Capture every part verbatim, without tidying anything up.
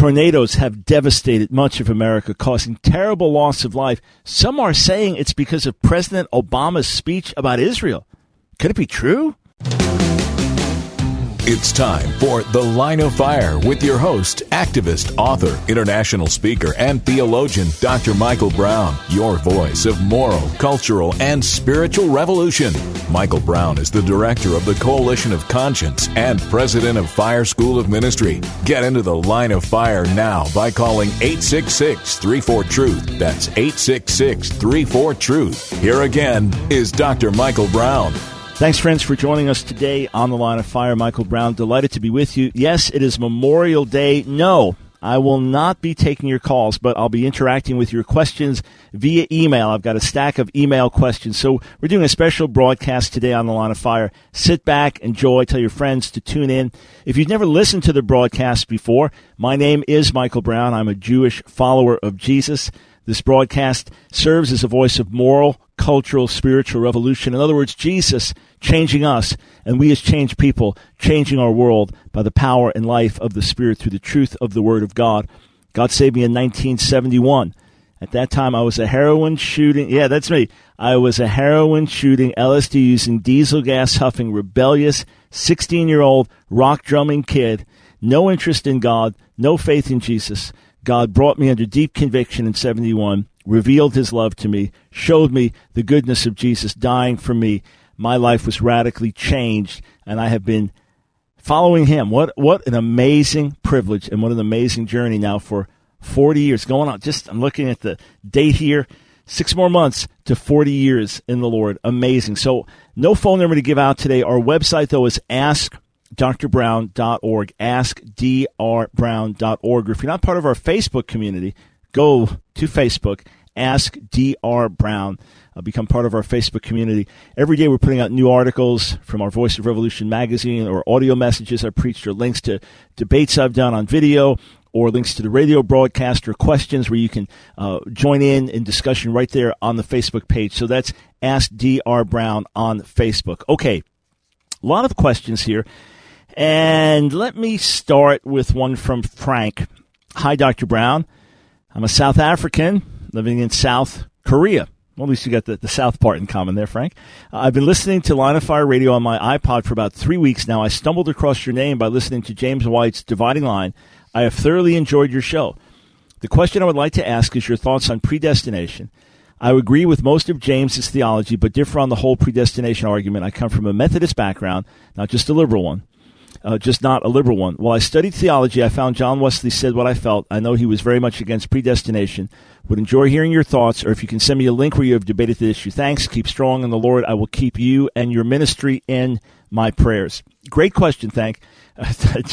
Tornadoes have devastated much of America, causing terrible loss of life. Some are saying it's because of President Obama's speech about Israel. Could it be true? It's time for The Line of Fire with your host, activist, author, international speaker, and theologian, Doctor Michael Brown, your voice of moral, cultural, and spiritual revolution. Michael Brown is the director of the Coalition of Conscience and president of Fire School of Ministry. Get into The Line of Fire now by calling eight six six, three four, truth. That's eight six six, three four, truth. Here again is Doctor Michael Brown. Thanks, friends, for joining us today on The Line of Fire. Michael Brown, delighted to be with you. Yes, it is Memorial Day. No, I will not be taking your calls, but I'll be interacting with your questions via email. I've got a stack of email questions. So we're doing a special broadcast today on The Line of Fire. Sit back, enjoy, tell your friends to tune in. If you've never listened to the broadcast before, my name is Michael Brown. I'm a Jewish follower of Jesus. This broadcast serves as a voice of moral, cultural, spiritual revolution. In other words, Jesus changing us, and we as changed people changing our world by the power and life of the Spirit through the truth of the Word of God. God saved me in nineteen seventy-one. At that time, I was a heroin shooting, yeah, that's me. I was a heroin shooting, L S D using, diesel gas huffing, rebellious, sixteen-year-old rock drumming kid, no interest in God, no faith in Jesus. God brought me under deep conviction in seventy-one, revealed his love to me, showed me the goodness of Jesus dying for me. My life was radically changed, and I have been following him. What what an amazing privilege and what an amazing journey now for forty years. Going on, just I'm looking at the date here, six more months to forty years in the Lord. Amazing. So no phone number to give out today. Our website, though, is ask d r brown dot org, ask d r brown dot org. Or if you're not part of our Facebook community, go to Facebook, Ask D R Brown. Uh, become part of our Facebook community. Every day we're putting out new articles from our Voice of Revolution magazine, or audio messages I preached, or links to debates I've done on video, or links to the radio broadcast, or questions where you can uh, join in in discussion right there on the Facebook page. So that's Ask D R Brown on Facebook. Okay, a lot of questions here. And let me start with one from Frank. Hi, Doctor Brown. I'm a South African living in South Korea. Well, at least you got the, the South part in common there, Frank. Uh, I've been listening to Line of Fire Radio on my iPod for about three weeks now. I stumbled across your name by listening to James White's Dividing Line. I have thoroughly enjoyed your show. The question I would like to ask is your thoughts on predestination. I agree with most of James's theology, but differ on the whole predestination argument. I come from a Methodist background, not just a liberal one. Uh, just not a liberal one. While I studied theology, I found John Wesley said what I felt. I know he was very much against predestination. Would enjoy hearing your thoughts, or if you can send me a link where you have debated the issue. Thanks. Keep strong in the Lord. I will keep you and your ministry in my prayers. Great question, thank. Uh,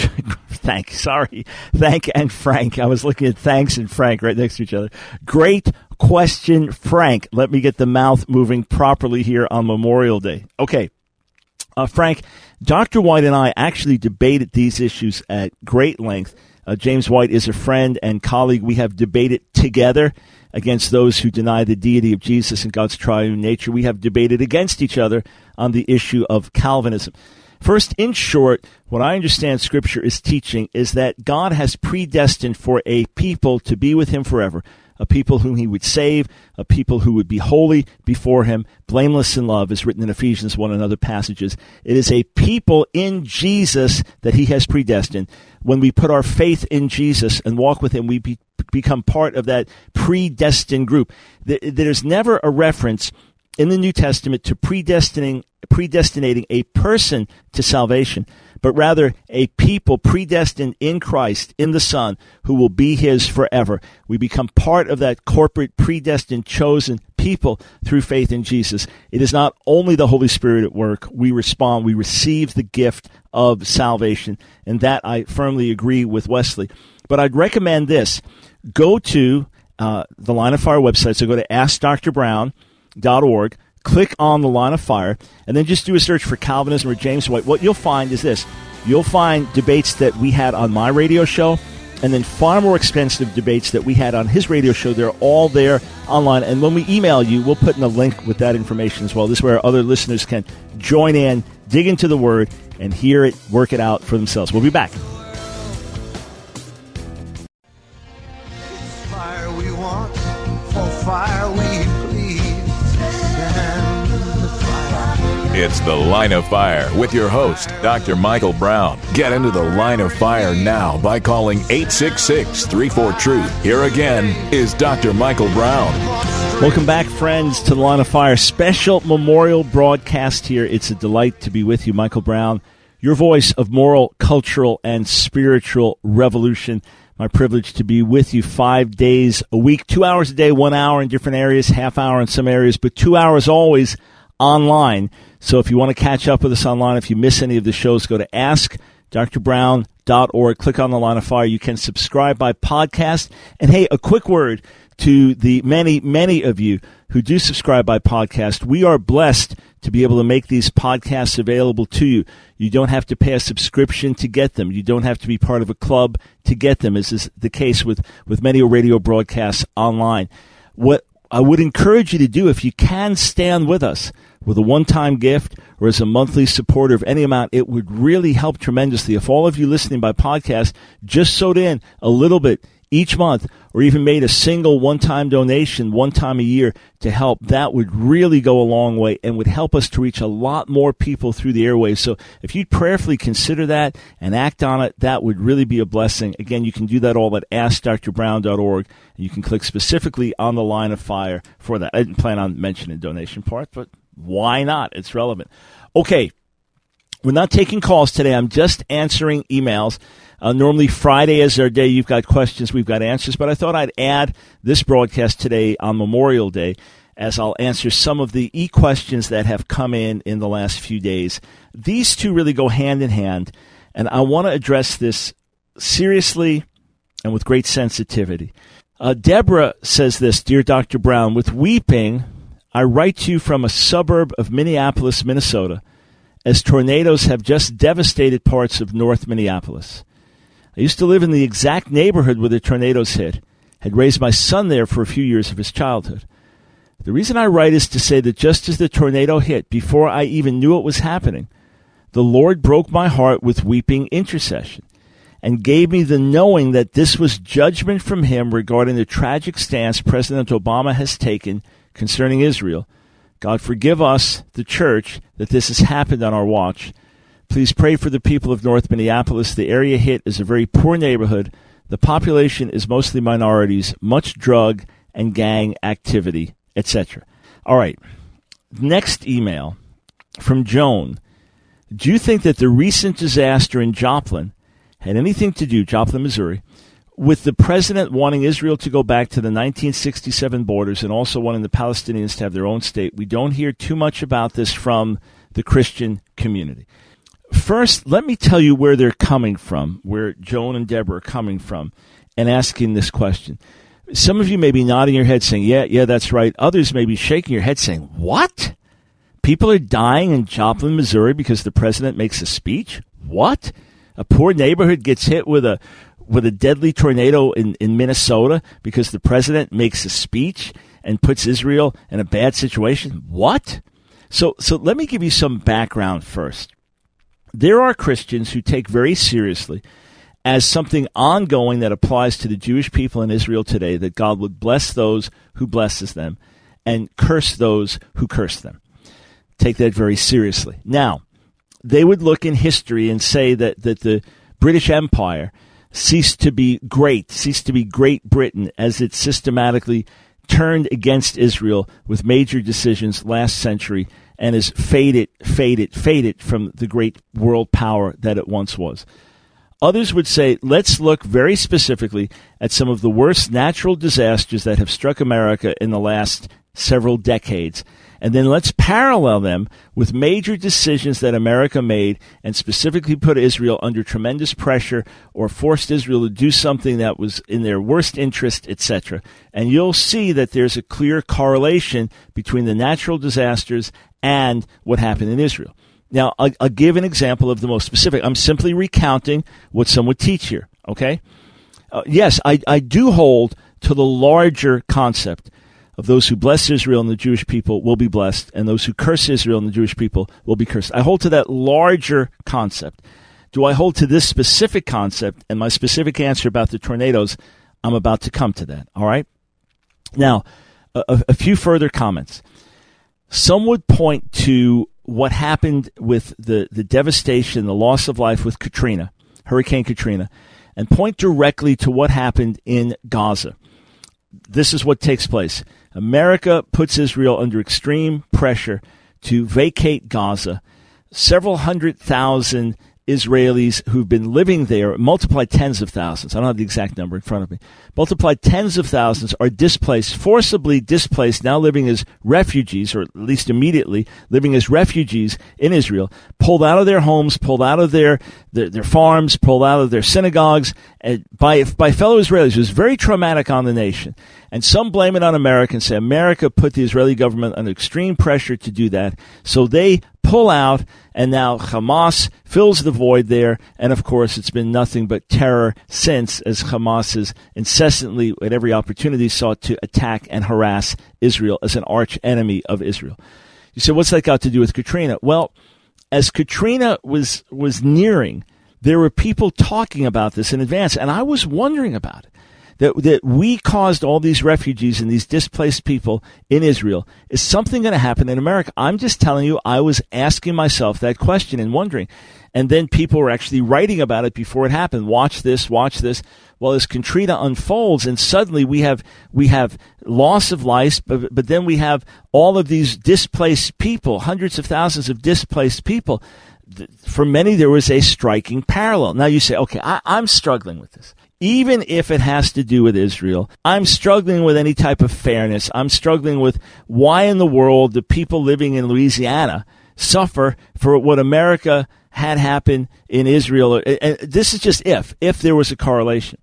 thank, sorry. Thank and Frank. I was looking at thanks and Frank right next to each other. Great question, Frank. Let me get the mouth moving properly here on Memorial Day. Okay. Uh, Frank, Doctor White and I actually debated these issues at great length. Uh, James White is a friend and colleague. We have debated together against those who deny the deity of Jesus and God's triune nature. We have debated against each other on the issue of Calvinism. First, in short, what I understand Scripture is teaching is that God has predestined for a people to be with him forever, a people whom he would save, a people who would be holy before him, blameless in love, as written in Ephesians one and other passages. It is a people in Jesus that he has predestined. When we put our faith in Jesus and walk with him, we be, become part of that predestined group. There's never a reference in the New Testament to predestining, predestinating a person to salvation, but rather a people predestined in Christ, in the Son, who will be his forever. We become part of that corporate, predestined, chosen people through faith in Jesus. It is not only the Holy Spirit at work. We respond. We receive the gift of salvation, and that I firmly agree with Wesley. But I'd recommend this. Go to uh, the Line of Fire website. So go to ask dr brown dot org. Click on the Line of Fire, and then just do a search for Calvinism or James White. What you'll find is this. You'll find debates that we had on my radio show, and then far more expensive debates that we had on his radio show. They're all there online. And when we email you, we'll put in a link with that information as well. This is where other listeners can join in, dig into the Word, and hear it, work it out for themselves. We'll be back. It's The Line of Fire with your host, Doctor Michael Brown. Get into The Line of Fire now by calling eight six six, three four, TRUTH. Here again is Doctor Michael Brown. Welcome back, friends, to The Line of Fire. Special memorial broadcast here. It's a delight to be with you, Michael Brown, your voice of moral, cultural, and spiritual revolution. My privilege to be with you five days a week, two hours a day, one hour in different areas, half hour in some areas, but two hours always online. So if you want to catch up with us online, if you miss any of the shows, go to ask dr brown dot org. Click on The Line of Fire. You can subscribe by podcast. And hey, a quick word to the many, many of you who do subscribe by podcast. We are blessed to be able to make these podcasts available to you. You don't have to pay a subscription to get them. You don't have to be part of a club to get them, as is the case with, with many radio broadcasts online. What I would encourage you to do, if you can stand with us with a one-time gift or as a monthly supporter of any amount, it would really help tremendously. If all of you listening by podcast just sewed in a little bit each month, or even made a single one-time donation one time a year to help, that would really go a long way and would help us to reach a lot more people through the airwaves. So if you'd prayerfully consider that and act on it, that would really be a blessing. Again, you can do that all at ask dr brown dot org, and you can click specifically on the Line of Fire for that. I didn't plan on mentioning the donation part, but why not? It's relevant. Okay, we're not taking calls today. I'm just answering emails. Uh, normally Friday is our day. You've got questions, we've got answers, but I thought I'd add this broadcast today on Memorial Day as I'll answer some of the e-questions that have come in in the last few days. These two really go hand in hand, and I want to address this seriously and with great sensitivity. Uh, Deborah says this: Dear Doctor Brown, with weeping, I write to you from a suburb of Minneapolis, Minnesota, as tornadoes have just devastated parts of North Minneapolis. I used to live in the exact neighborhood where the tornadoes hit, had raised my son there for a few years of his childhood. The reason I write is to say that just as the tornado hit, before I even knew it was happening, the Lord broke my heart with weeping intercession and gave me the knowing that this was judgment from Him regarding the tragic stance President Obama has taken concerning Israel. God forgive us, the church, that this has happened on our watch. Please pray for the people of North Minneapolis. The area hit is a very poor neighborhood. The population is mostly minorities, much drug and gang activity, et cetera. All right. Next email from Joan. Do you think that the recent disaster in Joplin had anything to do, Joplin, Missouri, with the president wanting Israel to go back to the nineteen sixty-seven borders and also wanting the Palestinians to have their own state? We don't hear too much about this from the Christian community. First, let me tell you where they're coming from, where Joan and Deborah are coming from, and asking this question. Some of you may be nodding your head saying, yeah, yeah, that's right. Others may be shaking your head saying, what? People are dying in Joplin, Missouri because the president makes a speech? What? A poor neighborhood gets hit with a with a deadly tornado in, in Minnesota because the president makes a speech and puts Israel in a bad situation? What? So, so let me give you some background first. There are Christians who take very seriously as something ongoing that applies to the Jewish people in Israel today, that God would bless those who blesses them and curse those who curse them. Take that very seriously. Now, they would look in history and say that, that the British Empire ceased to be great, ceased to be Great Britain as it systematically turned against Israel with major decisions last century and has faded, faded, faded from the great world power that it once was. Others would say, let's look very specifically at some of the worst natural disasters that have struck America in the last several decades, and then let's parallel them with major decisions that America made and specifically put Israel under tremendous pressure or forced Israel to do something that was in their worst interest, et cetera. And you'll see that there's a clear correlation between the natural disasters and what happened in Israel. Now, I'll, I'll give an example of the most specific. I'm simply recounting what some would teach here, okay? Uh, yes, I, I do hold to the larger concept of those who bless Israel and the Jewish people will be blessed, and those who curse Israel and the Jewish people will be cursed. I hold to that larger concept. Do I hold to this specific concept? And my specific answer about the tornadoes, I'm about to come to that, all right? Now, a, a few further comments. Some would point to what happened with the, the devastation, the loss of life with Katrina, Hurricane Katrina, and point directly to what happened in Gaza. This is what takes place. America puts Israel under extreme pressure to vacate Gaza. Several hundred thousand Israelis who've been living there, multiply tens of thousands, I don't have the exact number in front of me, multiply tens of thousands are displaced, forcibly displaced, now living as refugees, or at least immediately living as refugees in Israel, pulled out of their homes, pulled out of their, their, their farms, pulled out of their synagogues, and by, by fellow Israelis. It was very traumatic on the nation. And some blame it on America and say America put the Israeli government under extreme pressure to do that. So they pull out, and now Hamas fills the void there. And, of course, it's been nothing but terror since, as Hamas has incessantly, at every opportunity, sought to attack and harass Israel as an arch enemy of Israel. You say, what's that got to do with Katrina? Well, as Katrina was was nearing, there were people talking about this in advance, and I was wondering about it. That, that we caused all these refugees and these displaced people in Israel. Is something going to happen in America? I'm just telling you, I was asking myself that question and wondering. And then people were actually writing about it before it happened. Watch this, watch this. Well, as Katrina unfolds, and suddenly we have we have loss of life, but, but then we have all of these displaced people, hundreds of thousands of displaced people. For many, there was a striking parallel. Now you say, okay, I, I'm struggling with this. Even if it has to do with Israel, I'm struggling with any type of fairness. I'm struggling with why in the world do people living in Louisiana suffer for what America had happen in Israel. And this is just if, if there was a correlation.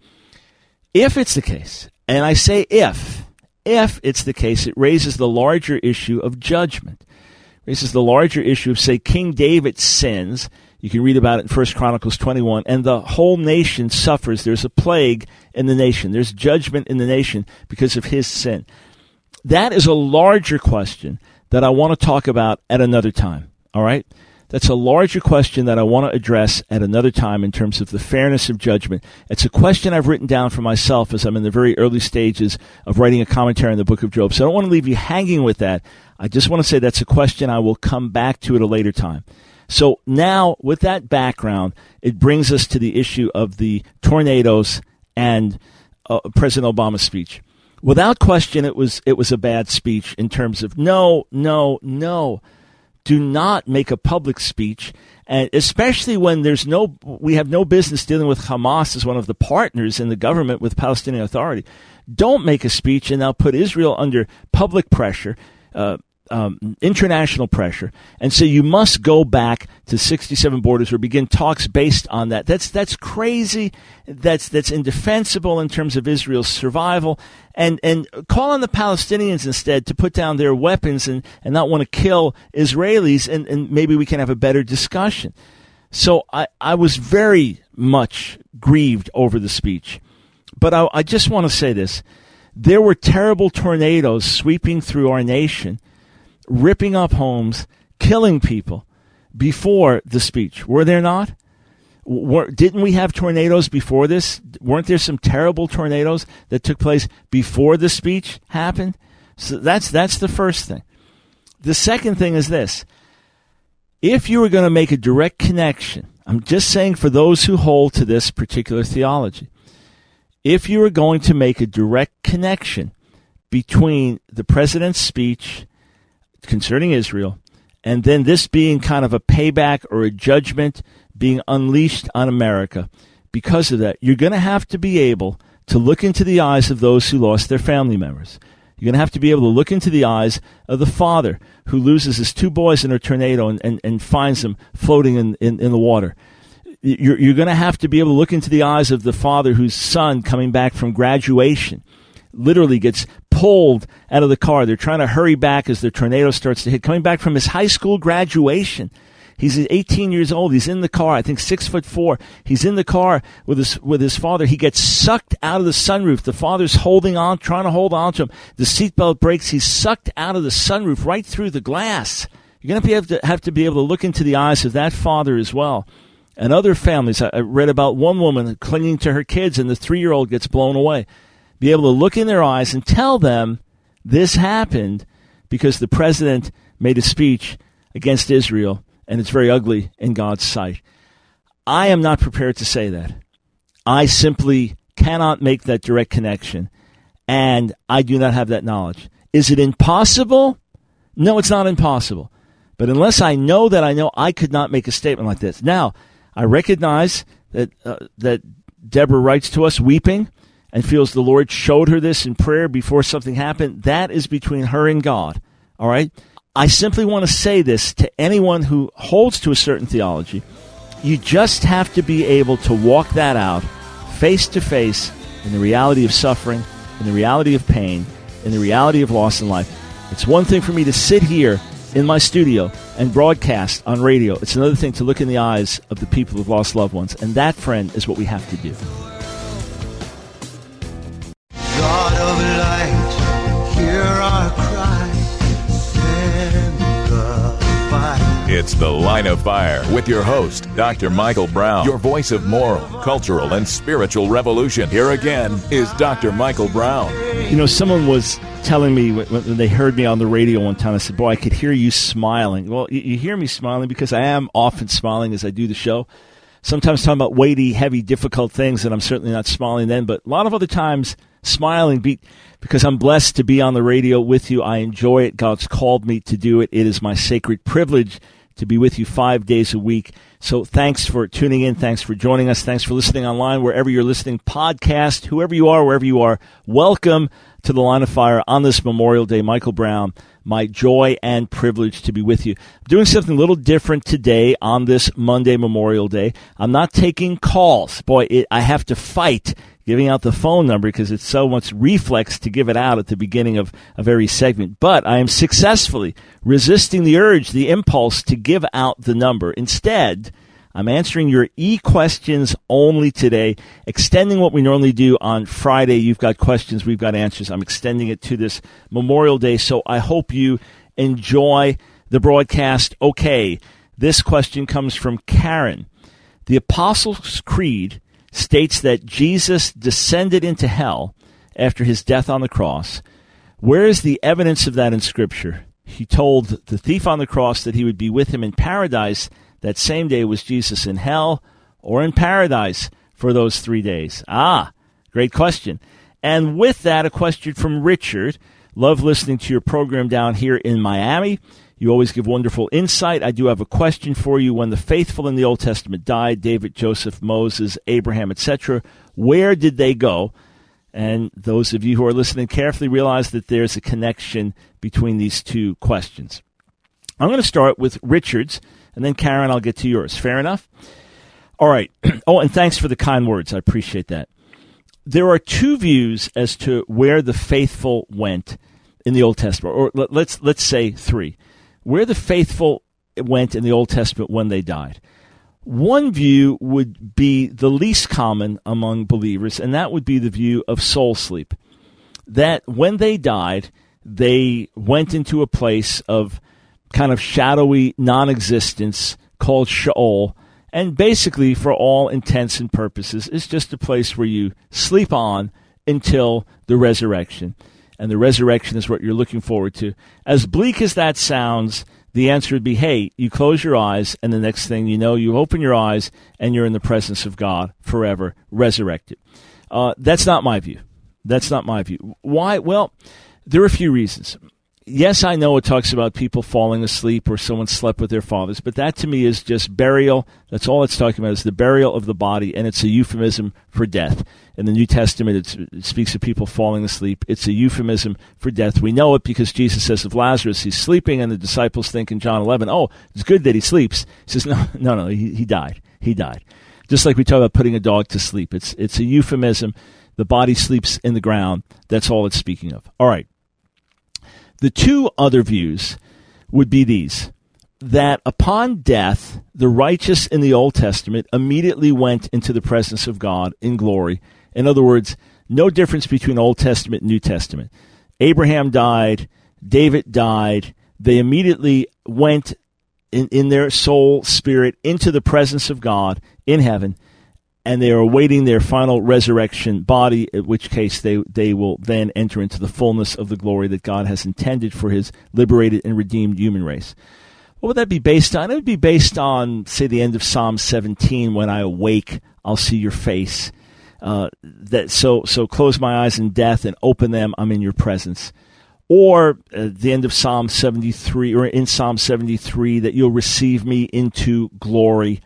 If it's the case, and I say if, if it's the case, it raises the larger issue of judgment. It raises the larger issue of, say, King David sins. You can read about it in First Chronicles twenty-one, and the whole nation suffers. There's a plague in the nation. There's judgment in the nation because of his sin. That is a larger question that I want to talk about at another time, all right? That's a larger question that I want to address at another time in terms of the fairness of judgment. It's a question I've written down for myself as I'm in the very early stages of writing a commentary on the book of Job. So I don't want to leave you hanging with that. I just want to say that's a question I will come back to at a later time. So now, with that background, it brings us to the issue of the tornadoes and uh, President Obama's speech. Without question, it was it was a bad speech in terms of no, no, no. Do not make a public speech, and especially when there's no, we have no business dealing with Hamas as one of the partners in the government with Palestinian Authority. Don't make a speech and now put Israel under public pressure. Uh, Um, international pressure, and so you must go back to sixty-seven borders or begin talks based on that. That's that's crazy. That's that's indefensible in terms of Israel's survival. And and call on the Palestinians instead to put down their weapons and, and not want to kill Israelis, and, and maybe we can have a better discussion. So I, I was very much grieved over the speech. But I, I just want to say this. There were terrible tornadoes sweeping through our nation, ripping up homes, killing people before the speech. Were there not? Were, didn't we have tornadoes before this? Weren't there some terrible tornadoes that took place before the speech happened? So that's that's the first thing. The second thing is this. If you were going to make a direct connection, I'm just saying for those who hold to this particular theology, if you were going to make a direct connection between the president's speech concerning Israel, and then this being kind of a payback or a judgment being unleashed on America, because of that, you're going to have to be able to look into the eyes of those who lost their family members. You're going to have to be able to look into the eyes of the father who loses his two boys in a tornado and, and, and finds them floating in, in, in the water. You're, you're going to have to be able to look into the eyes of the father whose son coming back from graduation literally gets pulled out of the car. They're trying to hurry back as the tornado starts to hit. Coming back from his high school graduation. He's eighteen years old. He's in the car. I think six foot four. He's in the car with his with his father. He gets sucked out of the sunroof. The father's holding on, trying to hold on to him. The seatbelt breaks. He's sucked out of the sunroof right through the glass. You're going to be able to have to be able to look into the eyes of that father as well. And other families. I read about one woman clinging to her kids, and the three-year-old gets blown away. Be able to look in their eyes and tell them this happened because the president made a speech against Israel, and it's very ugly in God's sight. I am not prepared to say that. I simply cannot make that direct connection, and I do not have that knowledge. Is it impossible? No, it's not impossible. But unless I know that I know, I could not make a statement like this. Now, I recognize that uh, that Deborah writes to us weeping and feels the Lord showed her this in prayer before something happened. That is between her and God, all right? I simply want to say this to anyone who holds to a certain theology. You just have to be able to walk that out face to face in the reality of suffering, in the reality of pain, in the reality of loss in life. It's one thing for me to sit here in my studio and broadcast on radio. It's another thing to look in the eyes of the people who've lost loved ones. And that, friend, is what we have to do. God of light, hear our cry, send the fire. It's The Line of Fire with your host, Doctor Michael Brown, your voice of moral, cultural, and spiritual revolution. Here again is Doctor Michael Brown. You know, someone was telling me when they heard me on the radio one time, I said, boy, I could hear you smiling. Well, you hear me smiling because I am often smiling as I do the show. Sometimes talking about weighty, heavy, difficult things, and I'm certainly not smiling then, but a lot of other times smiling be, because I'm blessed to be on the radio with you. I enjoy it. God's called me to do it. It is my sacred privilege to be with you five days a week. So thanks for tuning in. Thanks for joining us. Thanks for listening online, wherever you're listening, podcast, whoever you are, wherever you are. Welcome to The Line of Fire on this Memorial Day. Michael Brown, my joy and privilege to be with you. I'm doing something a little different today on this Monday, Memorial Day. I'm not taking calls. Boy, it, I have to fight giving out the phone number because it's so much reflex to give it out at the beginning of, of every segment. But I am successfully resisting the urge, the impulse to give out the number. Instead, I'm answering your e-questions only today, extending what we normally do on Friday. You've got questions, we've got answers. I'm extending it to this Memorial Day, so I hope you enjoy the broadcast. Okay, this question comes from Karen. The Apostles' Creed states that Jesus descended into hell after his death on the cross. Where is the evidence of that in Scripture? He told the thief on the cross that he would be with him in paradise. That same day, was Jesus in hell or in paradise for those three days? Ah, great question. And with that, a question from Richard. Love listening to your program down here in Miami. You always give wonderful insight. I do have a question for you. When the faithful in the Old Testament died, David, Joseph, Moses, Abraham, et cetera, where did they go? And those of you who are listening carefully realize that there's a connection between these two questions. I'm going to start with Richard's, and then, Karen, I'll get to yours. Fair enough? All right. Oh, and thanks for the kind words. I appreciate that. There are two views as to where the faithful went in the Old Testament, or let's let's say three. Where the faithful went in the Old Testament when they died. One view would be the least common among believers, and that would be the view of soul sleep. That when they died, they went into a place of kind of shadowy non-existence called Sheol, and basically, for all intents and purposes, it's just a place where you sleep on until the resurrection. And the resurrection is what you're looking forward to. As bleak as that sounds, the answer would be, hey, you close your eyes, and the next thing you know, you open your eyes, and you're in the presence of God forever, resurrected. Uh, that's not my view. That's not my view. Why? Well, there are a few reasons. Yes, I know it talks about people falling asleep or someone slept with their fathers, but that to me is just burial. That's all it's talking about, is the burial of the body, and it's a euphemism for death. In the New Testament, it's, it speaks of people falling asleep. It's a euphemism for death. We know it because Jesus says of Lazarus, he's sleeping, and the disciples think in John eleven, oh, it's good that he sleeps. He says, no, no, no, he, he died. He died. Just like we talk about putting a dog to sleep. It's, it's a euphemism. The body sleeps in the ground. That's all it's speaking of. All right. The two other views would be these, that upon death, the righteous in the Old Testament immediately went into the presence of God in glory. In other words, no difference between Old Testament and New Testament. Abraham died, David died, they immediately went in, in their soul, spirit, into the presence of God in heaven, and they are awaiting their final resurrection body, in which case they, they will then enter into the fullness of the glory that God has intended for his liberated and redeemed human race. What would that be based on? It would be based on, say, the end of Psalm seventeen, when I awake, I'll see your face. Uh, that so so close my eyes in death and open them, I'm in your presence. Or uh, the end of Psalm seventy-three, or in Psalm seventy-three, that you'll receive me into glory.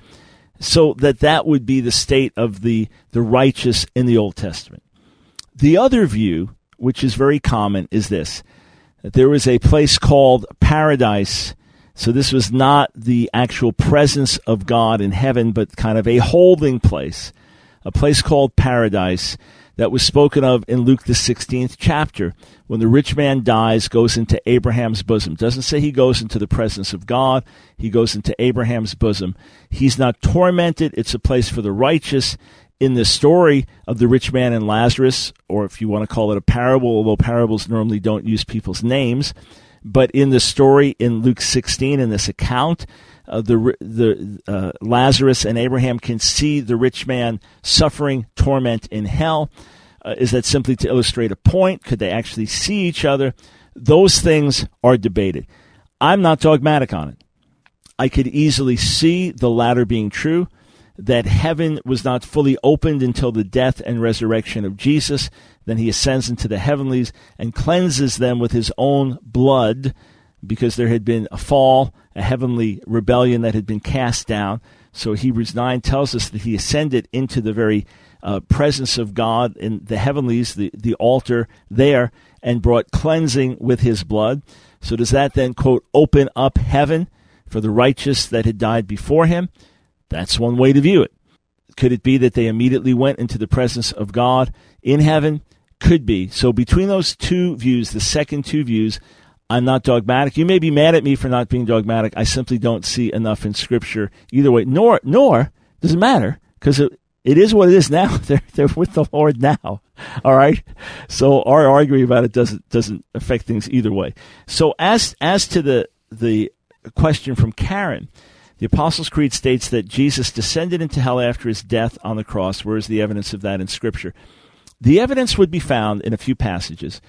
So that that would be the state of the, the righteous in the Old Testament. The other view, which is very common, is this, that there was a place called paradise. So this was not the actual presence of God in heaven, but kind of a holding place, a place called paradise that was spoken of in Luke the sixteenth chapter, when the rich man dies, goes into Abraham's bosom. Doesn't say he goes into the presence of God. He goes into Abraham's bosom. He's not tormented. It's a place for the righteous. In the story of the rich man and Lazarus, or if you want to call it a parable, although parables normally don't use people's names, but in the story in Luke sixteen, in this account, uh, the the uh, Lazarus and Abraham can see the rich man suffering torment in hell. Uh, is that simply to illustrate a point? Could they actually see each other? Those things are debated. I'm not dogmatic on it. I could easily see the latter being true, that heaven was not fully opened until the death and resurrection of Jesus. Then he ascends into the heavenlies and cleanses them with his own blood, because there had been a fall, a heavenly rebellion that had been cast down. So Hebrews nine tells us that he ascended into the very uh, presence of God in the heavenlies, the, the altar there, and brought cleansing with his blood. So does that then, quote, open up heaven for the righteous that had died before him? That's one way to view it. Could it be that they immediately went into the presence of God in heaven? Could be. So between those two views, the second two views, I'm not dogmatic. You may be mad at me for not being dogmatic. I simply don't see enough in Scripture either way. Nor, nor does it matter, because it, it is what it is now. They're they're with the Lord now. All right. So our arguing about it doesn't doesn't affect things either way. So as as to the the question from Karen, the Apostles' Creed states that Jesus descended into hell after his death on the cross. Where is the evidence of that in Scripture? The evidence would be found in a few passages.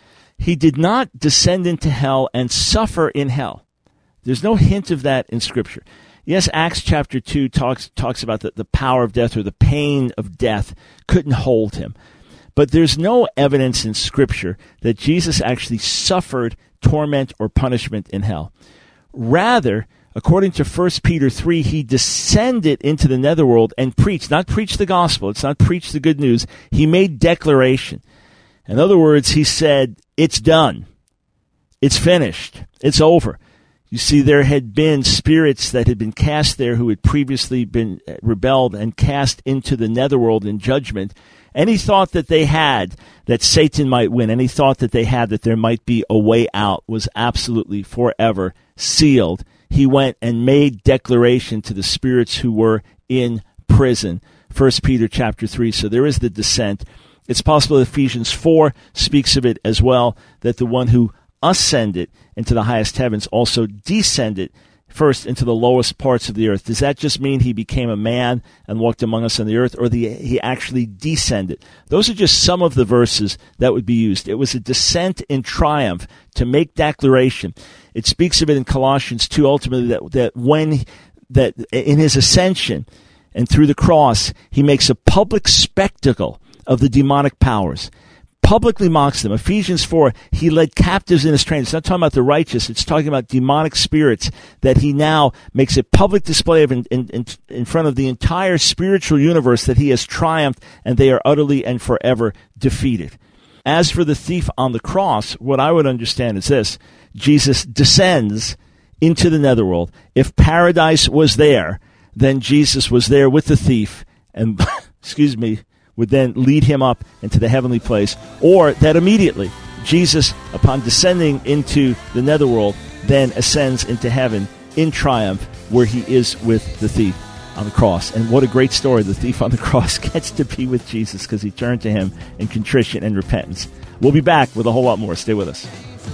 He did not descend into hell and suffer in hell. There's no hint of that in Scripture. Yes, Acts chapter two talks talks about the, the power of death, or the pain of death couldn't hold him. But there's no evidence in Scripture that Jesus actually suffered torment or punishment in hell. Rather, according to First Peter three, he descended into the netherworld and preached, not preached the gospel, it's not preached the good news. He made declaration. In other words, he said, it's done. It's finished. It's over. You see, there had been spirits that had been cast there who had previously been rebelled and cast into the netherworld in judgment. Any thought that they had that Satan might win, any thought that they had that there might be a way out, was absolutely forever sealed. He went and made declaration to the spirits who were in prison. First Peter chapter three. So there is the descent. It's possible that Ephesians four speaks of it as well, that the one who ascended into the highest heavens also descended first into the lowest parts of the earth. Does that just mean he became a man and walked among us on the earth, or the, he actually descended? Those are just some of the verses that would be used. It was a descent in triumph to make declaration. It speaks of it in Colossians two, ultimately, that, that when, that in his ascension and through the cross, he makes a public spectacle of the demonic powers. Publicly mocks them. Ephesians four, he led captives in his train. It's not talking about the righteous. It's talking about demonic spirits that he now makes a public display of in, in, in front of the entire spiritual universe, that he has triumphed and they are utterly and forever defeated. As for the thief on the cross, what I would understand is this. Jesus descends into the netherworld. If paradise was there, then Jesus was there with the thief and, excuse me, would then lead him up into the heavenly place, or that immediately Jesus, upon descending into the netherworld, then ascends into heaven in triumph, where he is with the thief on the cross. And what a great story. The thief on the cross gets to be with Jesus because he turned to him in contrition and repentance. We'll be back with a whole lot more. Stay with us.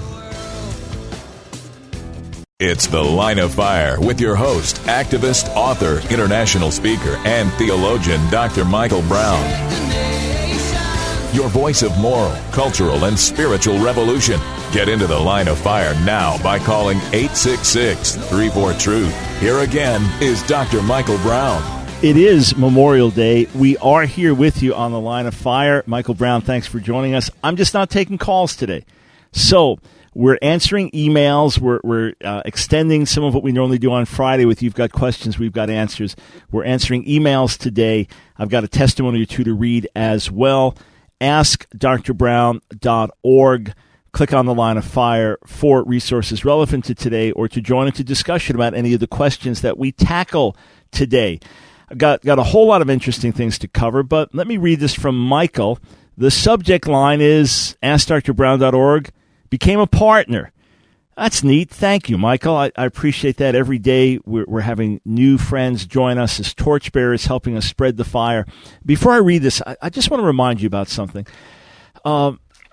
It's The Line of Fire with your host, activist, author, international speaker, and theologian, Doctor Michael Brown. your voice of moral, cultural, and spiritual revolution. Get into the line of fire now by calling eight six six, three four, truth. Here again is Doctor Michael Brown. It is Memorial Day. We are here with you on the line of fire. Michael Brown, thanks for joining us. I'm just not taking calls today. So we're answering emails. We're, we're uh, extending some of what we normally do on Friday with You've Got Questions, We've Got Answers. We're answering emails today. I've got a testimony or two to read as well. ask dr brown dot org. Click on the line of fire for resources relevant to today or to join into discussion about any of the questions that we tackle today. I've got, got a whole lot of interesting things to cover, but let me read this from Michael. The subject line is ask dr brown dot org. Became a partner. That's neat. Thank you, Michael. I, I appreciate that. Every day we're, we're having new friends join us as torchbearers, helping us spread the fire. Before I read this, I, I just want to remind you about something. Uh,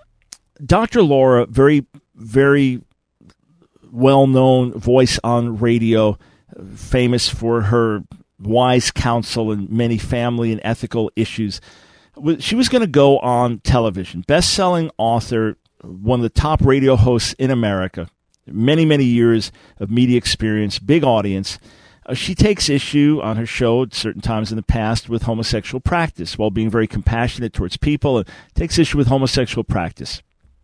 Doctor Laura, very, very well-known voice on radio, famous for her wise counsel and many family and ethical issues. She was going to go on television. Best-selling author, one of the top radio hosts in America, many, many years of media experience, big audience. Uh, she takes issue on her show at certain times in the past with homosexual practice while being very compassionate towards people, and takes issue with homosexual practice.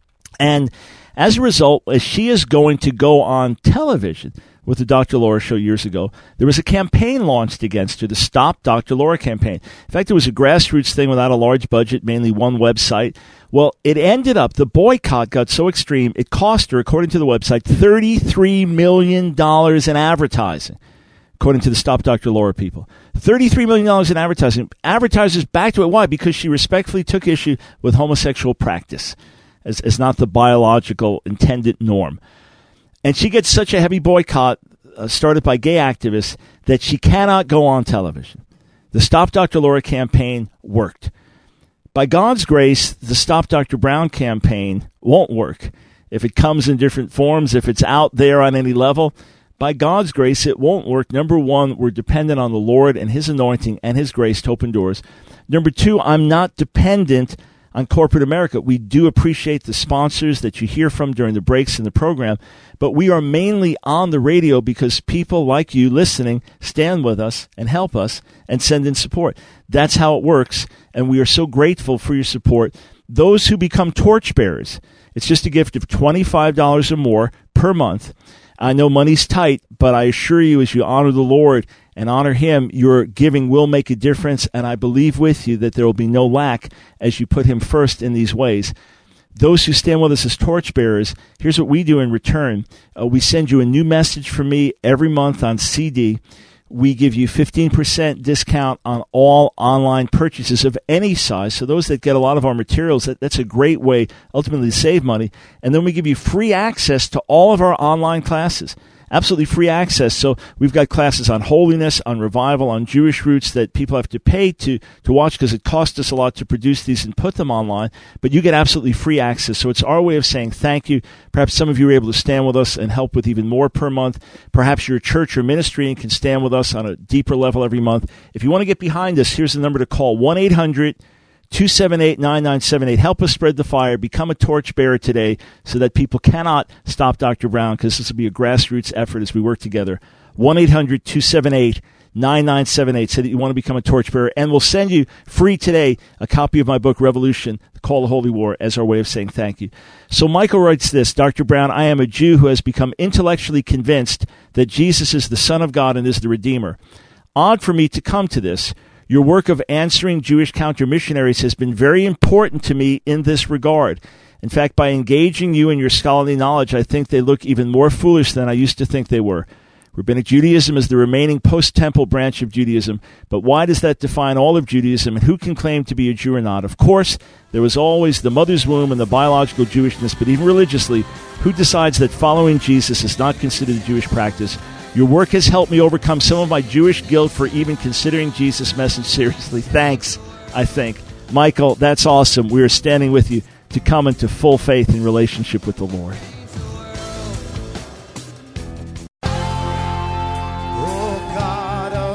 And as a result, as she is going to go on television with the Doctor Laura show years ago, there was a campaign launched against her, the Stop Doctor Laura campaign. In fact, it was a grassroots thing without a large budget, mainly one website. Well, it ended up, the boycott got so extreme, it cost her, according to the website, thirty-three million dollars in advertising, according to the Stop Doctor Laura people. thirty-three million dollars in advertising. Advertisers back to it. Why? Because she respectfully took issue with homosexual practice as, as not the biological intended norm. And she gets such a heavy boycott uh, started by gay activists that she cannot go on television. The Stop Doctor Laura campaign worked. By God's grace, the Stop Doctor Brown campaign won't work. If it comes in different forms, if it's out there on any level, by God's grace, it won't work. Number one, we're dependent on the Lord and His anointing and His grace to open doors. Number two, I'm not dependent on corporate America. We do appreciate the sponsors that you hear from during the breaks in the program, but we are mainly on the radio because people like you listening stand with us and help us and send in support. That's how it works, and we are so grateful for your support. Those who become torchbearers, it's just a gift of twenty-five dollars or more per month. I know money's tight, but I assure you, as you honor the Lord and honor Him, your giving will make a difference, and I believe with you that there will be no lack as you put Him first in these ways. Those who stand with us as torchbearers, here's what we do in return. Uh, we send you a new message from me every month on C D. We give you fifteen percent discount on all online purchases of any size. So those that get a lot of our materials, that, that's a great way ultimately to save money. And then we give you free access to all of our online classes. Absolutely free access. So we've got classes on holiness, on revival, on Jewish roots that people have to pay to, to watch because it costs us a lot to produce these and put them online. But you get absolutely free access. So it's our way of saying thank you. Perhaps some of you are able to stand with us and help with even more per month. Perhaps you're a church or ministry and can stand with us on a deeper level every month. If you want to get behind us, here's the number to call, one eight hundred two seven eight nine nine seven eight. Help us spread the fire. Become a torchbearer today so that people cannot stop Doctor Brown, because this will be a grassroots effort as we work together. one eight hundred two seven eight nine nine seven eight. Say that you want to become a torchbearer. And we'll send you free today a copy of my book, Revolution, The Call to Holy War, as our way of saying thank you. So Michael writes this, Doctor Brown, I am a Jew who has become intellectually convinced that Jesus is the Son of God and is the Redeemer. Odd for me to come to this. Your work of answering Jewish counter-missionaries has been very important to me in this regard. In fact, by engaging you in your scholarly knowledge, I think they look even more foolish than I used to think they were. Rabbinic Judaism is the remaining post-temple branch of Judaism, but why does that define all of Judaism, and who can claim to be a Jew or not? Of course, there was always the mother's womb and the biological Jewishness, but even religiously, who decides that following Jesus is not considered a Jewish practice? Your work has helped me overcome some of my Jewish guilt for even considering Jesus' message seriously. Thanks, I think. Michael, that's awesome. We are standing with you to come into full faith in relationship with the Lord.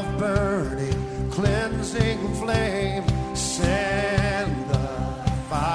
Fire.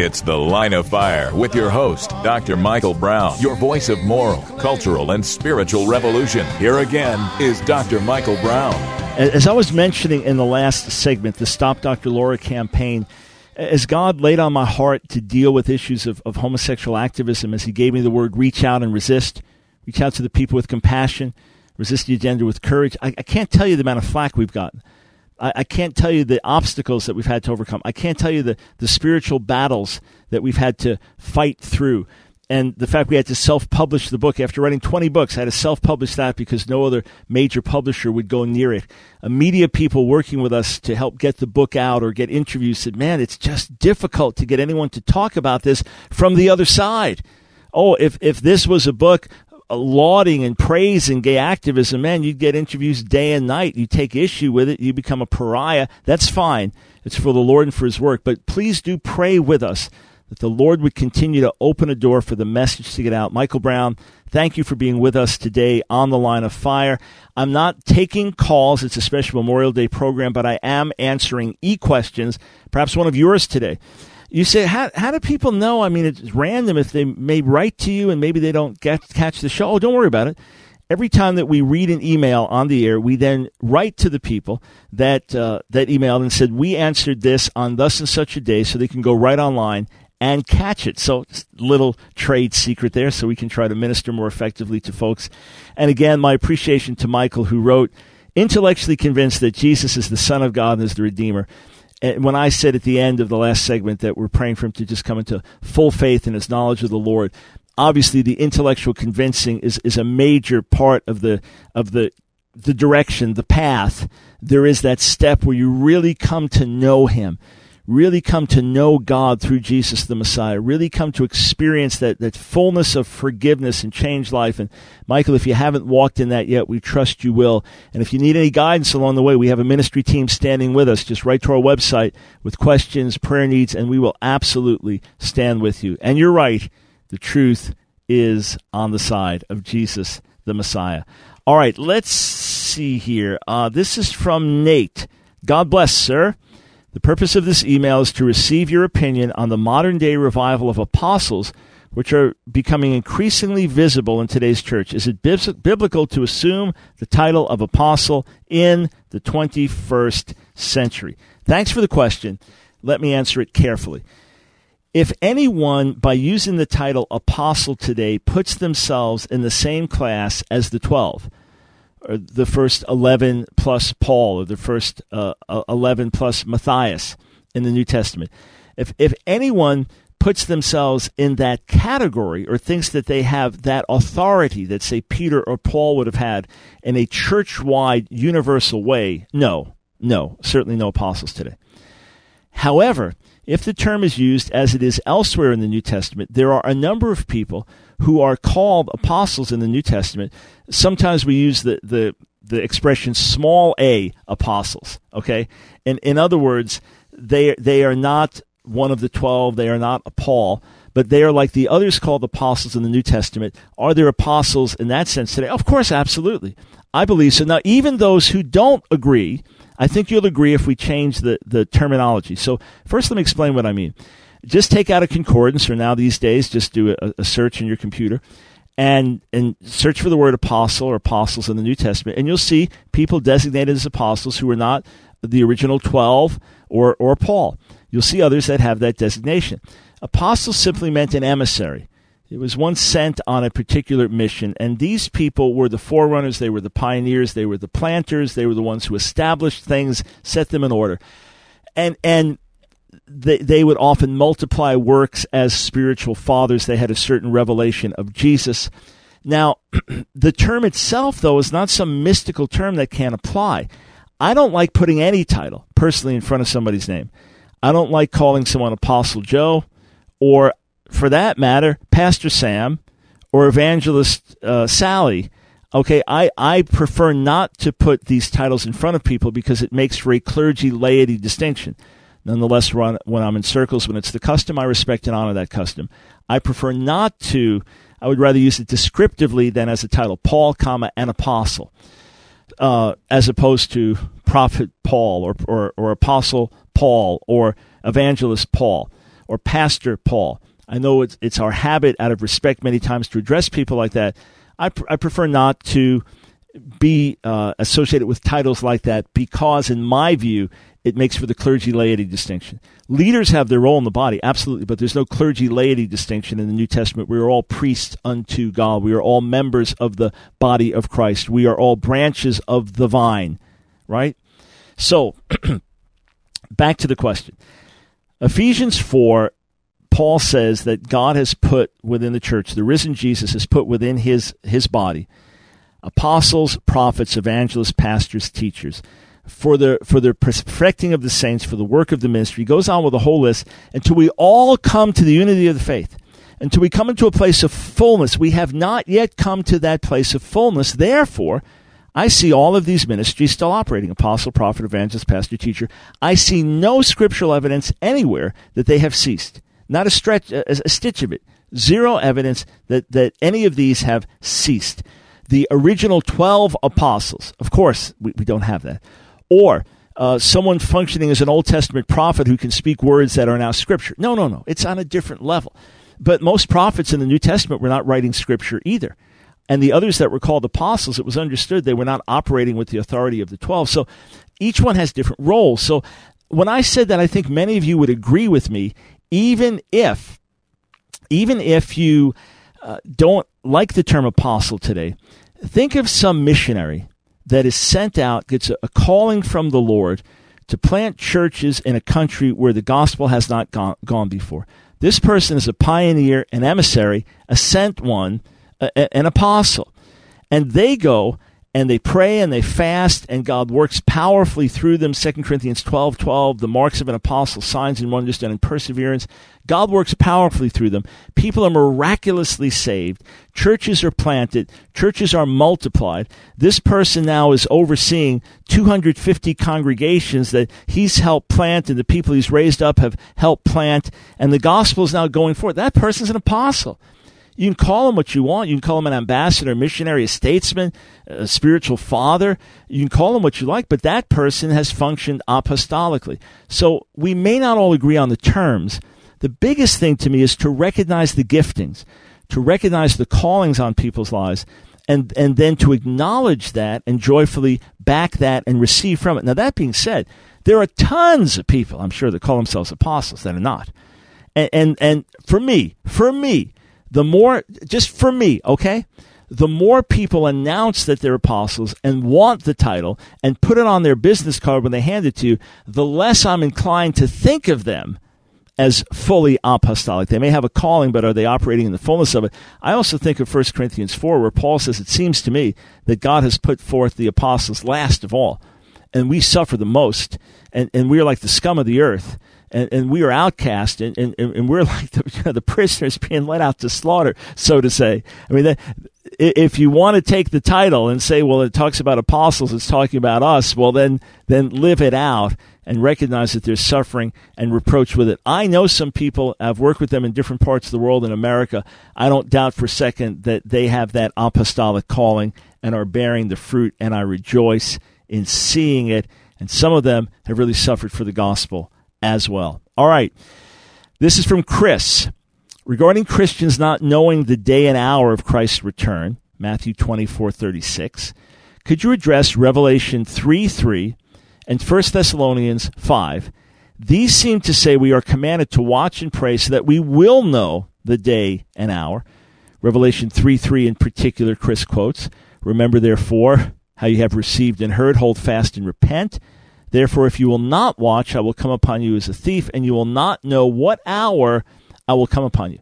It's The Line of Fire with your host, Doctor Michael Brown, your voice of moral, cultural, and spiritual revolution. Here again is Doctor Michael Brown. As I was mentioning in the last segment, the Stop Doctor Laura campaign, as God laid on my heart to deal with issues of, of homosexual activism, as he gave me the word reach out and resist, reach out to the people with compassion, resist the agenda with courage, I, I can't tell you the amount of flack we've gotten. I, I can't tell you the obstacles that we've had to overcome. I can't tell you the, the spiritual battles that we've had to fight through. And the fact we had to self-publish the book. After writing twenty books, I had to self-publish that because no other major publisher would go near it. A media people working with us to help get the book out or get interviews said, man, it's just difficult to get anyone to talk about this from the other side. Oh, if, if this was a book lauding and praising gay activism, man, you'd get interviews day and night. You take issue with it, you become a pariah. That's fine. It's for the Lord and for his work. But please do pray with us that the Lord would continue to open a door for the message to get out. Michael Brown, thank you for being with us today on The Line of Fire. I'm not taking calls. It's a special Memorial Day program, but I am answering e-questions, perhaps one of yours today. You say, how, how do people know? I mean, it's random if they may write to you and maybe they don't get catch the show. Oh, don't worry about it. Every time that we read an email on the air, we then write to the people that uh, that emailed and said, we answered this on thus and such a day, so they can go right online and catch it. So little trade secret there, so we can try to minister more effectively to folks. And again, my appreciation to Michael, who wrote, intellectually convinced that Jesus is the Son of God and is the Redeemer. And when I said at the end of the last segment that we're praying for him to just come into full faith in his knowledge of the Lord, obviously the intellectual convincing is, is a major part of the of the the direction, the path. There is that step where you really come to know him, really come to know God through Jesus the Messiah, really come to experience that, that fullness of forgiveness and changed life. And Michael, if you haven't walked in that yet, we trust you will. And if you need any guidance along the way, we have a ministry team standing with us. Just write to our website with questions, prayer needs, and we will absolutely stand with you. And you're right, the truth is on the side of Jesus the Messiah. All right, let's see here. Uh, this is from Nate. God bless, sir. The purpose of this email is to receive your opinion on the modern-day revival of apostles, which are becoming increasingly visible in today's church. Is it biblical to assume the title of apostle in the twenty-first century? Thanks for the question. Let me answer it carefully. If anyone, by using the title apostle today, puts themselves in the same class as the twelve, or the first eleven plus Paul, or the first uh, eleven plus Matthias in the New Testament. If if anyone puts themselves in that category or thinks that they have that authority that, say, Peter or Paul would have had in a church-wide, universal way, no, no, certainly no apostles today. However, if the term is used as it is elsewhere in the New Testament, there are a number of people who are called apostles in the New Testament. Sometimes we use the, the, the expression small a apostles, okay? And in other words, they, they are not one of the twelve, they are not a Paul, but they are like the others called apostles in the New Testament. Are there apostles in that sense today? Of course, absolutely. I believe so. Now, even those who don't agree, I think you'll agree if we change the, the terminology. So first, let me explain what I mean. Just take out a concordance, or now these days, just do a, a search in your computer and, and search for the word apostle or apostles in the New Testament, and you'll see people designated as apostles who were not the original twelve or, or Paul. You'll see others that have that designation. Apostle simply meant an emissary. It was one sent on a particular mission, and these people were the forerunners, they were the pioneers, they were the planters, they were the ones who established things, set them in order. And and they, they would often multiply works as spiritual fathers. They had a certain revelation of Jesus. Now, the term itself, though, is not some mystical term that can't apply. I don't like putting any title, personally, in front of somebody's name. I don't like calling someone Apostle Joe, or for that matter, Pastor Sam, or Evangelist uh, Sally. Okay, I, I prefer not to put these titles in front of people because it makes for a clergy-laity distinction. Nonetheless, when I'm in circles, when it's the custom, I respect and honor that custom. I prefer not to. I would rather use it descriptively than as a title, Paul, comma, an apostle, uh, as opposed to Prophet Paul or, or, or Apostle Paul or Evangelist Paul. or Pastor Paul. I know it's, it's our habit out of respect many times to address people like that. I, pr- I prefer not to be uh, associated with titles like that because, in my view, it makes for the clergy-laity distinction. Leaders have their role in the body, absolutely, but there's no clergy-laity distinction in the New Testament. We are all priests unto God. We are all members of the body of Christ. We are all branches of the vine, right? So, back to the question. Ephesians four, Paul says that God has put within the church, the risen Jesus has put within his, his body, apostles, prophets, evangelists, pastors, teachers, for the for the perfecting of the saints, for the work of the ministry. He goes on with a whole list until we all come to the unity of the faith, until we come into a place of fullness. We have not yet come to that place of fullness. Therefore, I see all of these ministries still operating: apostle, prophet, evangelist, pastor, teacher. I see no scriptural evidence anywhere that they have ceased. Not a stretch, a, a stitch of it. Zero evidence that, that any of these have ceased. The original twelve apostles, of course, we, we don't have that. Or uh, someone functioning as an Old Testament prophet who can speak words that are now Scripture. No, no, no. It's on a different level. But most prophets in the New Testament were not writing Scripture either. And the others that were called apostles, it was understood they were not operating with the authority of the twelve. So each one has different roles. So when I said that, I think many of you would agree with me, even if, even if you uh, don't like the term apostle today, think of some missionary that is sent out, gets a, a calling from the Lord to plant churches in a country where the gospel has not gone, gone before. This person is a pioneer, an emissary, a sent one, a, a, an apostle. And they go and they pray and they fast, and God works powerfully through them. Second Corinthians twelve twelve, the marks of an apostle, signs and wonders done in perseverance. God works powerfully through them. People are miraculously saved. Churches are planted. Churches are multiplied. This person now is overseeing two hundred fifty congregations that he's helped plant, and the people he's raised up have helped plant, and the gospel is now going forward. That person's an apostle. You can call him what you want. You can call him an ambassador, a missionary, a statesman, a spiritual father. You can call him what you like, but that person has functioned apostolically. So we may not all agree on the terms. The biggest thing to me is to recognize the giftings, to recognize the callings on people's lives, and, and then to acknowledge that and joyfully back that and receive from it. Now, that being said, there are tons of people, I'm sure, that call themselves apostles that are not. And, and, and for me, for me, the more, just for me, okay, the more people announce that they're apostles and want the title and put it on their business card when they hand it to you, the less I'm inclined to think of them as fully apostolic. They may have a calling, but are they operating in the fullness of it? I also think of First Corinthians four, where Paul says, it seems to me that God has put forth the apostles last of all, and we suffer the most, and, and we are like the scum of the earth. And, and we are outcast, and, and, and we're like the, you know, the prisoners being led out to slaughter, so to say. I mean, that, if you want to take the title and say, well, it talks about apostles, it's talking about us, well, then then live it out and recognize that there's suffering and reproach with it. I know some people, I've worked with them in different parts of the world in America. I don't doubt for a second that they have that apostolic calling and are bearing the fruit, and I rejoice in seeing it. And some of them have really suffered for the gospel as well. All right. This is from Chris. Regarding Christians not knowing the day and hour of Christ's return, Matthew twenty-four thirty-six, could you address Revelation three three and First Thessalonians five? These seem to say we are commanded to watch and pray so that we will know the day and hour. Revelation three three in particular, Chris quotes, remember therefore how you have received and heard, hold fast and repent. Therefore, if you will not watch, I will come upon you as a thief, and you will not know what hour I will come upon you.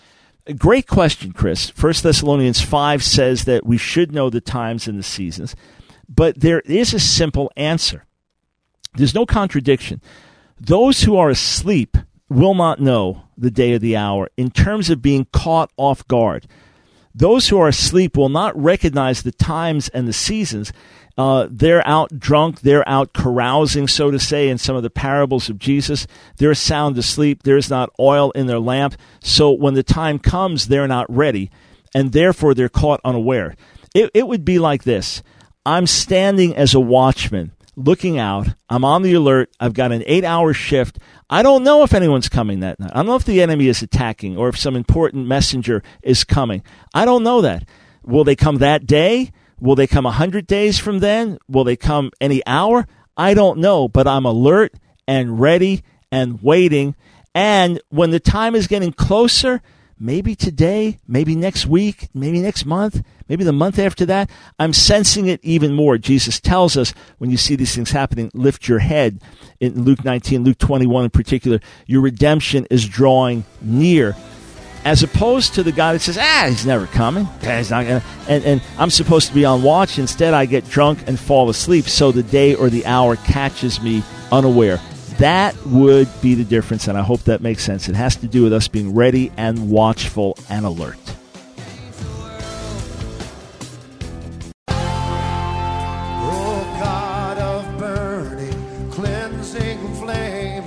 A great question, Chris. First Thessalonians five says that we should know the times and the seasons, but there is a simple answer. There's no contradiction. Those who are asleep will not know the day or the hour in terms of being caught off guard. Those who are asleep will not recognize the times and the seasons. Uh, they're out drunk, they're out carousing, so to say, in some of the parables of Jesus. They're sound asleep, there's not oil in their lamp, so when the time comes, they're not ready, and therefore they're caught unaware. It, it would be like this. I'm standing as a watchman. looking out. I'm on the alert. I've got an eight-hour shift. I don't know if anyone's coming that night. I don't know if the enemy is attacking or if some important messenger is coming. I don't know that. Will they come that day? Will they come one hundred days from then? Will they come any hour? I don't know, but I'm alert and ready and waiting. And when the time is getting closer, maybe today, maybe next week, maybe next month, maybe the month after that, I'm sensing it even more. Jesus tells us when you see these things happening, lift your head. In Luke nineteen, Luke twenty-one in particular, your redemption is drawing near. As opposed to the guy that says, ah, he's never coming. Ah, he's not gonna. And, and I'm supposed to be on watch. Instead, I get drunk and fall asleep, so the day or the hour catches me unaware. That would be the difference, and I hope that makes sense. It has to do with us being ready and watchful and alert. Oh, God of burning, cleansing flame,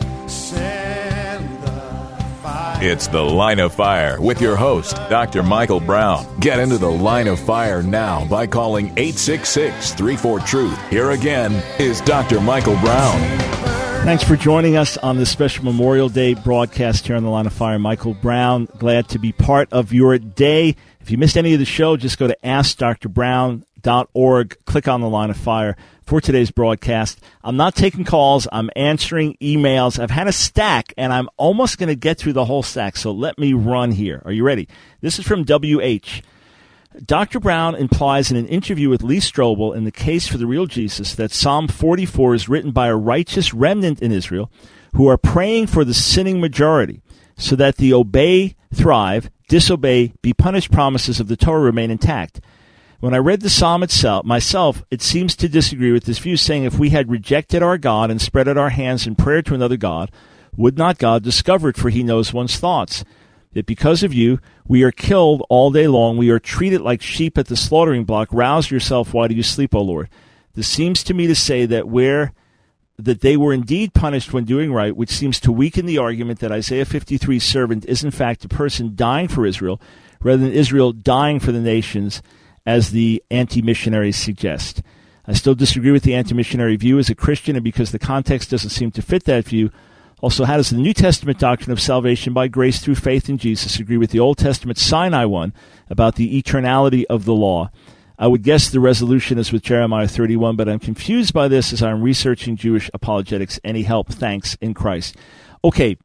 send the fire. It's The Line of Fire with your host, Doctor Michael Brown. Get into the Line of Fire now by calling eight six six, three four, truth. Here again is Doctor Michael Brown. Thanks for joining us on this special Memorial Day broadcast here on The Line of Fire. Michael Brown, glad to be part of your day. If you missed any of the show, just go to ask dr brown dot org. Click on The Line of Fire for today's broadcast. I'm not taking calls. I'm answering emails. I've had a stack, and I'm almost going to get through the whole stack, so let me run here. Are you ready? This is from W H. Doctor Brown implies in an interview with Lee Strobel in The Case for the Real Jesus that Psalm forty-four is written by a righteous remnant in Israel who are praying for the sinning majority so that the obey, thrive, disobey, be punished promises of the Torah remain intact. When I read the psalm itself, myself, it seems to disagree with this view, saying if we had rejected our God and spread out our hands in prayer to another God, would not God discover it, for he knows one's thoughts? That because of you, we are killed all day long. We are treated like sheep at the slaughtering block. Rouse yourself. Why do you sleep, O Lord? This seems to me to say that where that they were indeed punished when doing right, which seems to weaken the argument that Isaiah fifty-three's servant is in fact a person dying for Israel, rather than Israel dying for the nations, as the anti-missionaries suggest. I still disagree with the anti-missionary view as a Christian, and because the context doesn't seem to fit that view. Also, how does the New Testament doctrine of salvation by grace through faith in Jesus agree with the Old Testament Sinai one about the eternality of the law? I would guess the resolution is with Jeremiah thirty-one, but I'm confused by this as I'm researching Jewish apologetics. Any help? Thanks in Christ. Okay,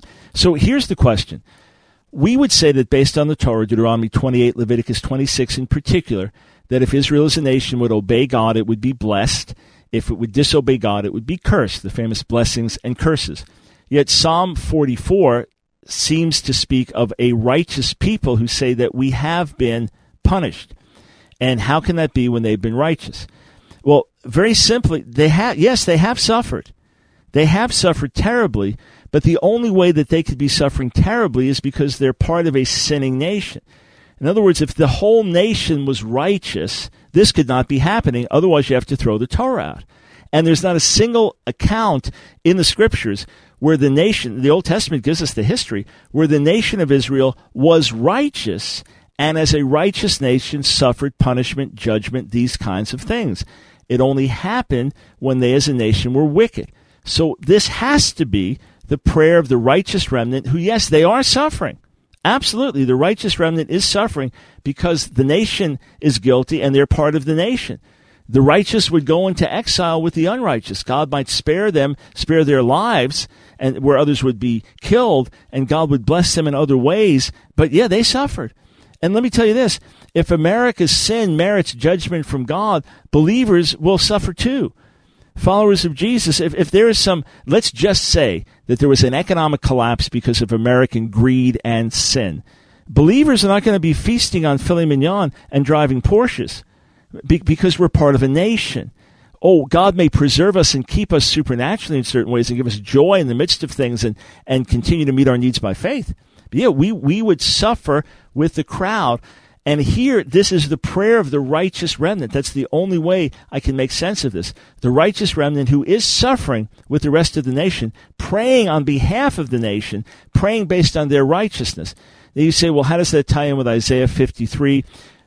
so here's the question. We would say that based on the Torah, Deuteronomy twenty-eight, Leviticus twenty-six in particular, that if Israel as a nation would obey God, it would be blessed. If it would disobey God, it would be cursed, the famous blessings and curses. Yet Psalm forty-four seems to speak of a righteous people who say that we have been punished. And how can that be when they've been righteous? Well, very simply, they have, yes, they have suffered. They have suffered terribly, but the only way that they could be suffering terribly is because they're part of a sinning nation. In other words, if the whole nation was righteous, this could not be happening. Otherwise, you have to throw the Torah out. And there's not a single account in the Scriptures where the nation, the Old Testament gives us the history, where the nation of Israel was righteous and as a righteous nation suffered punishment, judgment, these kinds of things. It only happened when they as a nation were wicked. So this has to be the prayer of the righteous remnant who, yes, they are suffering. Absolutely, the righteous remnant is suffering because the nation is guilty and they're part of the nation. The righteous would go into exile with the unrighteous. God might spare them, spare their lives, and where others would be killed, and God would bless them in other ways. But yeah, they suffered. And let me tell you this, if America's sin merits judgment from God, believers will suffer too. Followers of Jesus, if, if there is some, let's just say that there was an economic collapse because of American greed and sin. Believers are not going to be feasting on filet mignon and driving Porsches be, because we're part of a nation. Oh, God may preserve us and keep us supernaturally in certain ways and give us joy in the midst of things and, and continue to meet our needs by faith. But yeah, we, we would suffer with the crowd. And here, this is the prayer of the righteous remnant. That's the only way I can make sense of this. The righteous remnant who is suffering with the rest of the nation, praying on behalf of the nation, praying based on their righteousness. Now you say, well, how does that tie in with Isaiah fifty-three?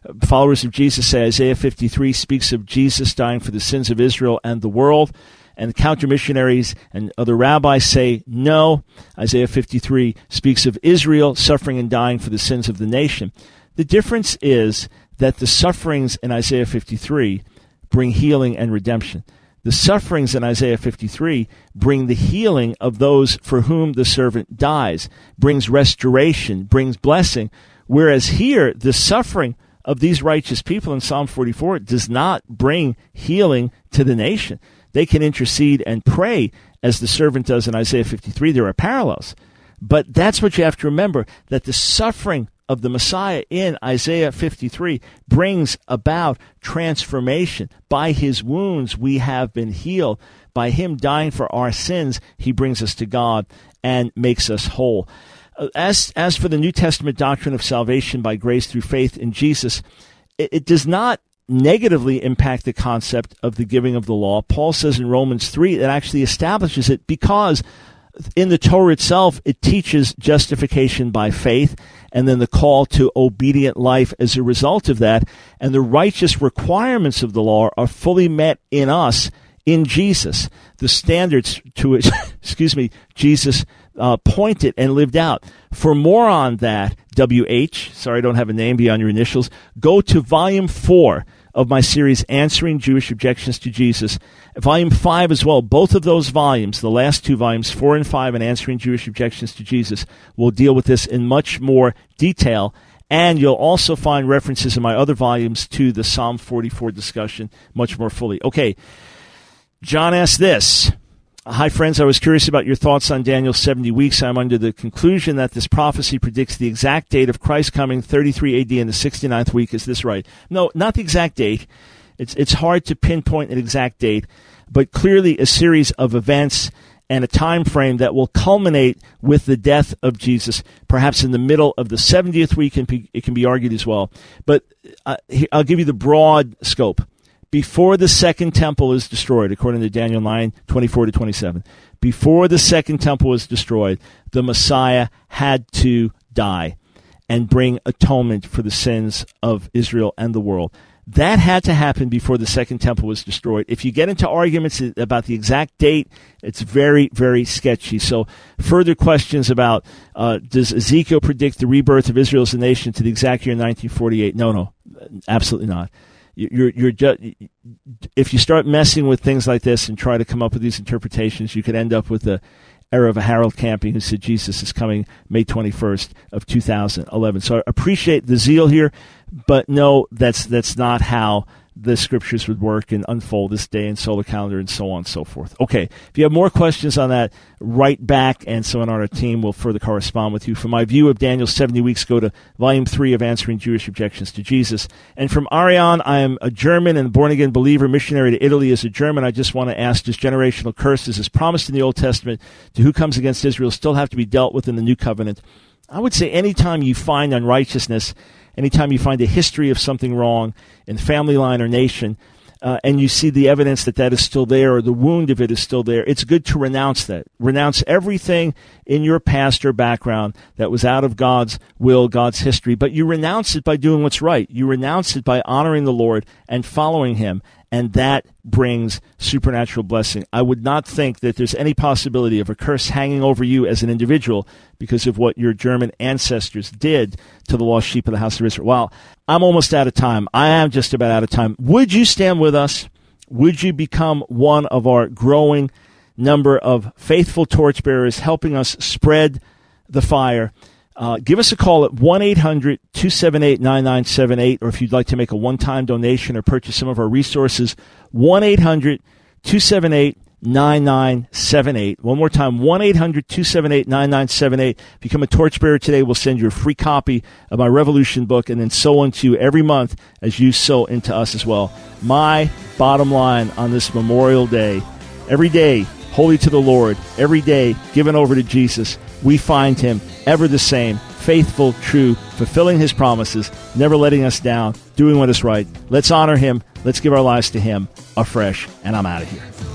Followers of Jesus say Isaiah fifty-three speaks of Jesus dying for the sins of Israel and the world. And counter-missionaries and other rabbis say, no, Isaiah fifty-three speaks of Israel suffering and dying for the sins of the nation. The difference is that the sufferings in Isaiah fifty-three bring healing and redemption. The sufferings in Isaiah fifty-three bring the healing of those for whom the servant dies, brings restoration, brings blessing, whereas here, the suffering of these righteous people in Psalm forty-four does not bring healing to the nation. They can intercede and pray as the servant does in Isaiah fifty-three. There are parallels. But that's what you have to remember, that the suffering of the Messiah in Isaiah fifty-three brings about transformation. By his wounds we have been healed. By him dying for our sins, he brings us to God and makes us whole. As, as for the New Testament doctrine of salvation by grace through faith in Jesus, it, it does not negatively impact the concept of the giving of the law. Paul says in Romans three that actually establishes it because in the Torah itself, it teaches justification by faith and then the call to obedient life as a result of that. And the righteous requirements of the law are fully met in us, in Jesus. The standards to which, excuse me, Jesus uh, pointed and lived out. For more on that, W H, sorry I don't have a name beyond your initials, go to volume four of my series, Answering Jewish Objections to Jesus. Volume five as well. Both of those volumes, the last two volumes, four and five, and Answering Jewish Objections to Jesus, will deal with this in much more detail. And you'll also find references in my other volumes to the Psalm forty-four discussion much more fully. Okay, John asked this. Hi, friends. I was curious about your thoughts on Daniel's seventy weeks. I'm under the conclusion that this prophecy predicts the exact date of Christ coming, thirty-three A D, in the sixty-ninth week. Is this right? No, not the exact date. It's it's hard to pinpoint an exact date, but clearly a series of events and a time frame that will culminate with the death of Jesus, perhaps in the middle of the seventieth week, and it can be argued as well. But uh, I'll give you the broad scope. Before the second temple is destroyed, according to Daniel nine, twenty-four to twenty-seven, before the second temple was destroyed, the Messiah had to die and bring atonement for the sins of Israel and the world. That had to happen before the second temple was destroyed. If you get into arguments about the exact date, it's very, very sketchy. So further questions about uh, does Ezekiel predict the rebirth of Israel as a nation to the exact year nineteen forty-eight? No, no, absolutely not. You're, you're just, if you start messing with things like this and try to come up with these interpretations, you could end up with the era of a Harold Camping who said Jesus is coming May twenty-first of two thousand eleven. So I appreciate the zeal here, but no, that's that's not how the scriptures would work and unfold this day and solar calendar and so on and so forth. Okay, if you have more questions on that, write back and someone on our team will further correspond with you. For my view of Daniel's seventy weeks, go to volume three of Answering Jewish Objections to Jesus. And from Ariane, I am a German and born-again believer, missionary to Italy as a German. I just want to ask, does generational curses as promised in the Old Testament to who comes against Israel still have to be dealt with in the New Covenant? I would say anytime you find unrighteousness, anytime you find a history of something wrong in family line or nation, uh, and you see the evidence that that is still there or the wound of it is still there, it's good to renounce that. Renounce everything in your past or background that was out of God's will, God's history. But you renounce it by doing what's right. You renounce it by honoring the Lord and following him. And that brings supernatural blessing. I would not think that there's any possibility of a curse hanging over you as an individual because of what your German ancestors did to the lost sheep of the house of Israel. Well, I'm almost out of time. I am just about out of time. Would you stand with us? Would you become one of our growing number of faithful torchbearers helping us spread the fire? Uh, give us a call at one eight hundred two seven eight nine nine seven eight, or if you'd like to make a one-time donation or purchase some of our resources, one eight hundred two seven eight nine nine seven eight. One more time, one eight hundred two seven eight nine nine seven eight. Become a torchbearer today. We'll send you a free copy of my Revolution book and then sow into you every month as you sow into us as well. My bottom line on this Memorial Day, every day, holy to the Lord, every day given over to Jesus, we find him ever the same, faithful, true, fulfilling his promises, never letting us down, doing what is right. Let's honor him. Let's give our lives to him afresh. And I'm out of here.